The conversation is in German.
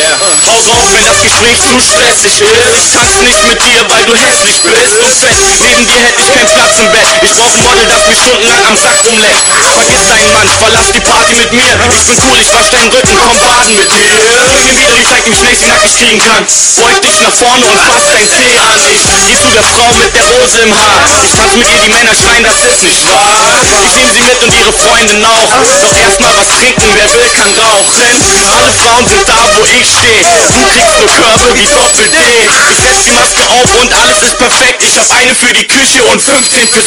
Hau drauf, wenn das Gespräch zu stressig ist. Ich tanz nicht mit dir, weil du hässlich bist und fett. Neben dir hätte ich keinen Platz im Bett. Ich brauch ein Model, das mich stundenlang am Sack rumleckt. Vergiss deinen Mann, verlass die Party mit mir. Ich bin cool, ich wasch deinen Rücken, komm baden mit mir. Gib mir wieder die Zeit, wie schnell ich sie nackig kriegen kann. Beug dich nach vorne und fass dein Zeh an. Ich geh zu der Frau mit der Rose im Haar. Ich tanz mit ihr, die Männer schreien, das ist nicht wahr. Ich nehm sie mit und ihre Freundin auch. Doch erstmal was trinken, wer will, kann rauchen. Alle Frauen sind da, wo ich steh. Du kriegst nur Körbe wie Doppel-D. Ich setz die Maske auf und alles ist perfekt. Ich hab eine für die Küche und 15 fürs